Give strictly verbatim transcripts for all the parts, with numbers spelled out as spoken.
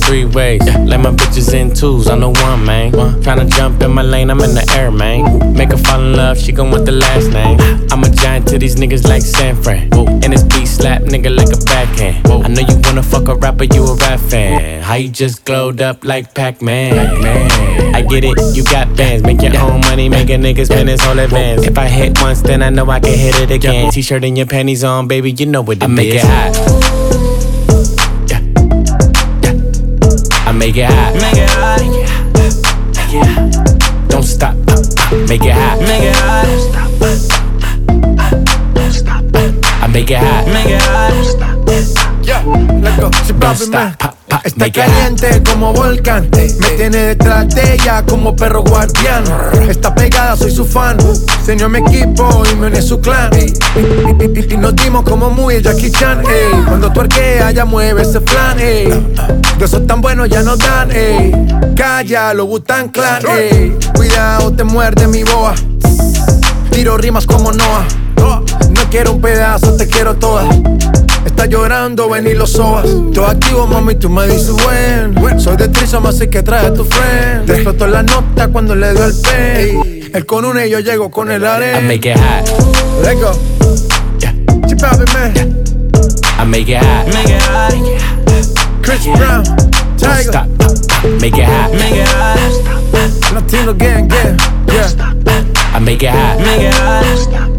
three ways. Yeah. Let my bitches in twos, I'm the one, man. One. Tryna jump in my lane, I'm in the air, man. Make her fall in love, she gon' want the last name. I'm a giant to these niggas like San Fran. Whoa. And this beat slap nigga like a backhand. Whoa. I know you wanna fuck a rapper, you a rap fan. How you just glowed up like Pac-Man? Pac-Man. I get it, you got bands. Make your yeah. own money, make a nigga spend his whole advance. If I hit once, then I know I can hit it again. Yeah. T-shirt and your panties on, baby, you know what it I make is. It hot. Yeah. Yeah. I make it hot. Make it hot. Make it hot. Don't stop. Make it hot. Make it hot. Don't stop. Don't stop. I make it hot. Make it hot. Don't stop. Yeah, let's go. Si papi me está caliente como volcán. Me tiene detrás de ella como perro guardián. Está pegada, soy su fan. Se unió a mi equipo y me uní a su clan. Y, y, y, y nos dimos como muy el Jackie Chan. Ey. Cuando tuerquea ya mueve ese flan. Ey. De esos tan buenos ya no dan. Ey. Calla, lo Wu-Tang Clan. Ey. Cuidado, te muerde mi boa. Tiro rimas como Noah. No quiero un pedazo, te quiero toda. Está llorando, ven y lo sobas. Todo activo, mami, tú me dices buen. Soy de Trisom, así que trae a tu friend. Te explotó la nota cuando le dio el pen. Él con una y yo llego con el arena. I make it hot. Let's go. Yeah. Chip out, man. Yeah. I make it hot. Make it hot. Chris yeah. Brown. Don't stop. Make it hot. Make it hot. Latino gang, gang. Yeah. I make it hot. Make it hot.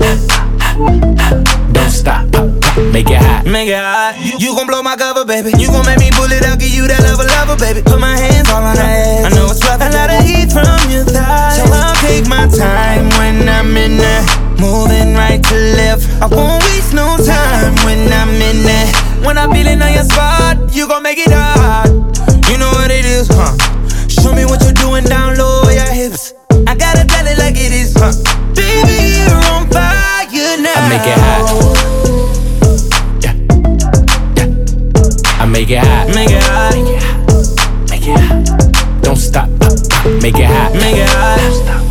Don't stop. Make it hot. Make it hot. You gon' blow my cover, baby. You gon' make me pull it out, give you that lover, lover, baby. Put my hands all on her ass. I know it's rough. A lot of heat from your thighs, so I'll take my time when I'm in there. Moving right to left. I won't waste no time when I'm in there. When I'm feeling on your spot, you gon' make it hard. You know what it is, huh? Show me what you're doing down low, your hips. I gotta tell it like it is, huh? Baby, you're on fire now. I make it hot. I make it hot. Make it hot. Make it hot. Don't stop. Make it hot. Make it hot.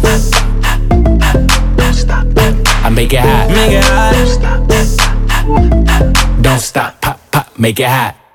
Don't stop. I make it hot. Make it hot. Don't stop. Pop, pop. Make it hot.